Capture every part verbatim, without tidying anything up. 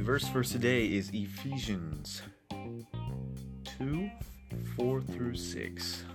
verse for today is Ephesians two, four through six.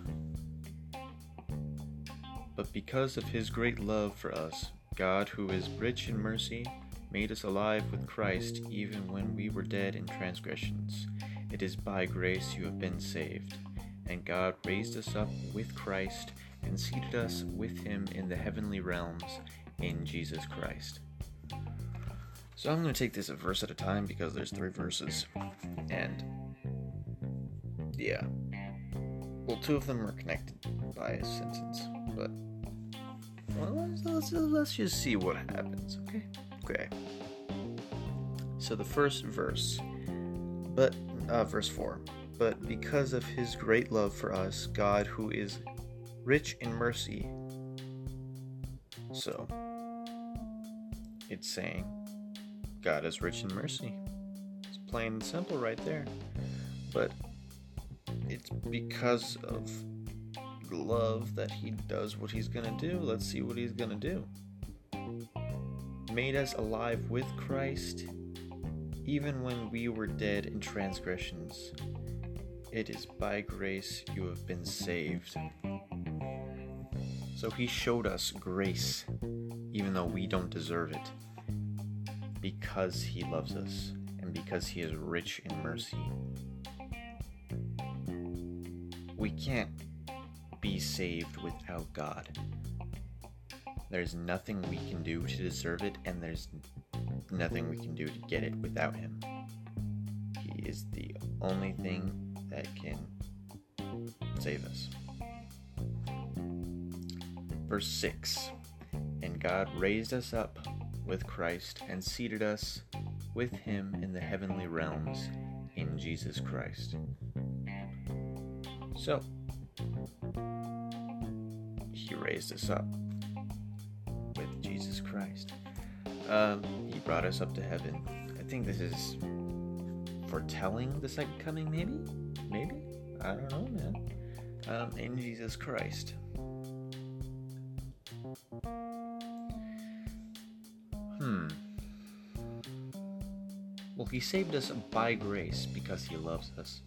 But because of his great love for us, God, who is rich in mercy, made us alive with Christ even when we were dead in transgressions. It is by grace you have been saved. And God raised us up with Christ and seated us with him in the heavenly realms in Jesus Christ. So I'm going to take this a verse at a time because there's three verses. And yeah, well, two of them are connected by a sentence, but well, let's, let's, let's just see what happens, okay? Okay. So the first verse, but uh, verse four. But because of his great love for us, God, who is rich in mercy. So it's saying God is rich in mercy. It's plain and simple right there. But it's because of love that he does what he's gonna do. Let's see what he's gonna do. Made us alive with Christ, even when we were dead in transgressions. It is by grace you have been saved. So he showed us grace, even though we don't deserve it, because he loves us and because he is rich in mercy. We can't be saved without God. There's nothing we can do to deserve it, and there's nothing we can do to get it without him. He is the only thing that can save us. Verse six. And God raised us up with Christ and seated us with him in the heavenly realms in Jesus Christ. So, he raised us up with Jesus Christ. Um, he brought us up to heaven. I think this is foretelling the second coming, maybe? Maybe? I don't know, man. Um, in Jesus Christ. Hmm. Well, he saved us by grace because he loves us.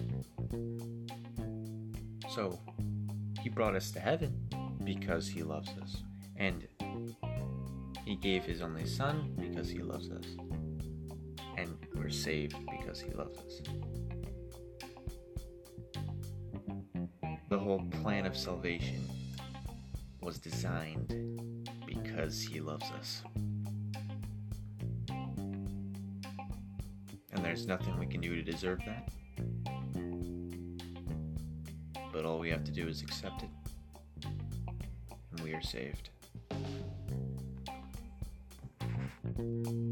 So, he brought us to heaven because he loves us. And he gave his only son because he loves us. And we're saved because he loves us. The whole plan of salvation was designed because he loves us. And there's nothing we can do to deserve that. But all we have to do is accept it. And we are saved.